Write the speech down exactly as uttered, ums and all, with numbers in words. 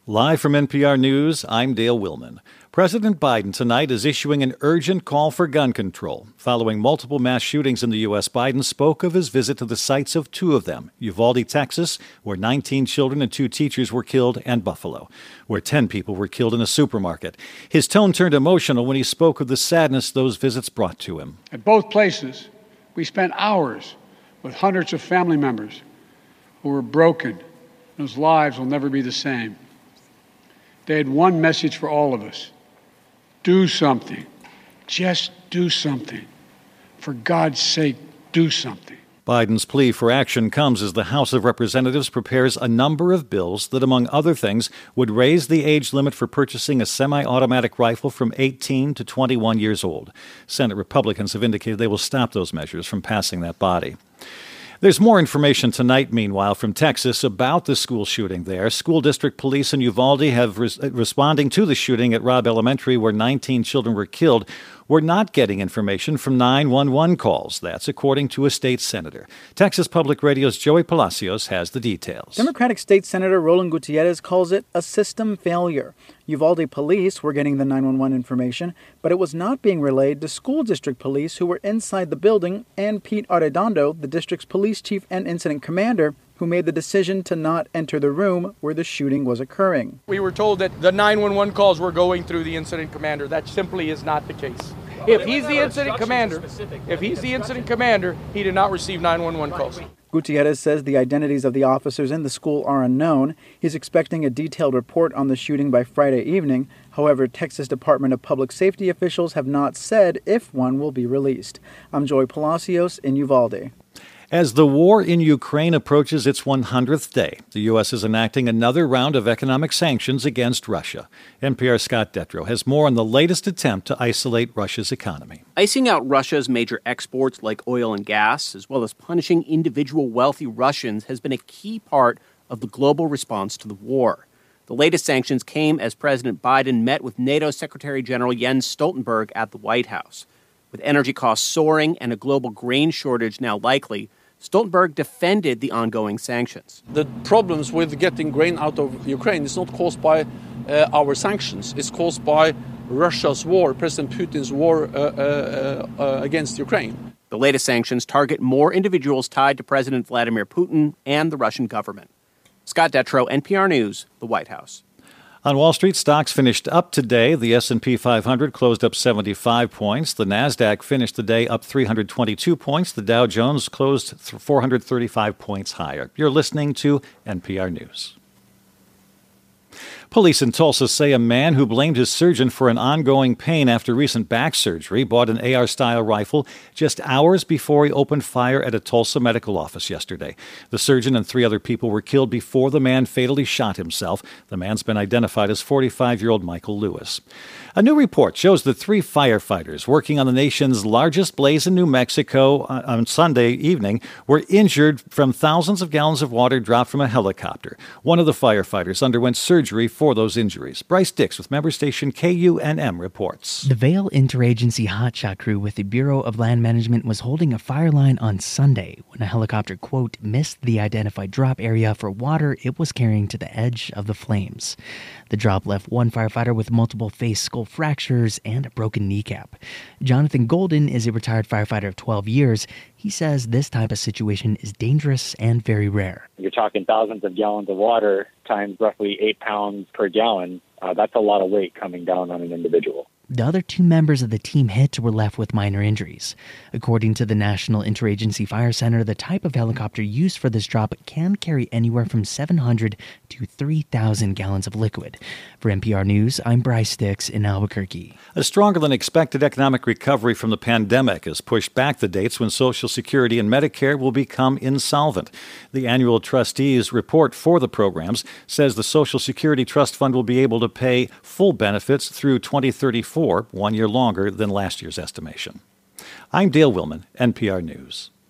Live from N P R News, I'm Dale Willman. President Biden tonight is issuing an urgent call for gun control. Following multiple mass shootings in the U S, Biden spoke of his visit to the sites of two of them, Uvalde, Texas, where nineteen children and two teachers were killed, and Buffalo, where ten people were killed in a supermarket. His tone turned emotional when he spoke of the sadness those visits brought to him. At both places, we spent hours with hundreds of family members who were broken, whose lives will never be the same. They had one message for all of us. Do something. Just do something. For God's sake, do something. Biden's plea for action comes as the House of Representatives prepares a number of bills that, among other things, would raise the age limit for purchasing a semi-automatic rifle from eighteen to twenty-one years old. Senate Republicans have indicated they will stop those measures from passing that body. There's more information tonight, meanwhile, from Texas about the school shooting there. School district police in Uvalde have res- responding to the shooting at Robb Elementary, where nineteen children were killed. We're not getting information from nine one one calls. That's according to a state senator. Texas Public Radio's Joey Palacios has the details. Democratic State Senator Roland Gutierrez calls it a system failure. Uvalde police were getting the nine one one information, but it was not being relayed to school district police who were inside the building, and Pete Arredondo, the district's police chief and incident commander, who made the decision to not enter the room where the shooting was occurring. We were told that the nine one one calls were going through the incident commander. That simply is not the case. If he's the incident commander, if he's the incident commander, he did not receive nine one one calls. Gutierrez says the identities of the officers in the school are unknown. He's expecting a detailed report on the shooting by Friday evening. However, Texas Department of Public Safety officials have not said if one will be released. I'm Joey Palacios in Uvalde. As the war in Ukraine approaches its one hundredth day, the U S is enacting another round of economic sanctions against Russia. N P R's Scott Detrow has more on the latest attempt to isolate Russia's economy. Icing out Russia's major exports like oil and gas, as well as punishing individual wealthy Russians, has been a key part of the global response to the war. The latest sanctions came as President Biden met with NATO Secretary General Jens Stoltenberg at the White House. With energy costs soaring and a global grain shortage now likely, Stoltenberg defended the ongoing sanctions. The problems with getting grain out of Ukraine is not caused by uh, our sanctions. It's caused by Russia's war, President Putin's war uh, uh, uh, against Ukraine. The latest sanctions target more individuals tied to President Vladimir Putin and the Russian government. Scott Detrow, N P R News, the White House. On Wall Street, stocks finished up today. The S and P five hundred closed up seventy-five points. The Nasdaq finished the day up three hundred twenty-two points. The Dow Jones closed four hundred thirty-five points higher. You're listening to N P R News. Police in Tulsa say a man who blamed his surgeon for an ongoing pain after recent back surgery bought an A R-style rifle just hours before he opened fire at a Tulsa medical office yesterday. The surgeon and three other people were killed before the man fatally shot himself. The man's been identified as forty-five-year-old Michael Lewis. A new report shows that three firefighters working on the nation's largest blaze in New Mexico on Sunday evening were injured from thousands of gallons of water dropped from a helicopter. One of the firefighters underwent surgery for those injuries. Bryce Dix with member station K U N M reports. The Vail Interagency Hotshot crew with the Bureau of Land Management was holding a fire line on Sunday when a helicopter, quote, missed the identified drop area for water it was carrying to the edge of the flames. The drop left one firefighter with multiple face skull fractures and a broken kneecap. Jonathan Golden is a retired firefighter of twelve years. He says this type of situation is dangerous and very rare. You're talking thousands of gallons of water times roughly eight pounds per gallon. Uh, that's a lot of weight coming down on an individual. The other two members of the team hit were left with minor injuries. According to the National Interagency Fire Center, the type of helicopter used for this drop can carry anywhere from seven hundred to three thousand gallons of liquid. For N P R News, I'm Bryce Dix in Albuquerque. A stronger than expected economic recovery from the pandemic has pushed back the dates when Social Security and Medicare will become insolvent. The annual trustees report for the programs says the Social Security Trust Fund will be able to pay full benefits through twenty thirty-four, one year longer than last year's estimation. I'm Dale Willman, N P R News.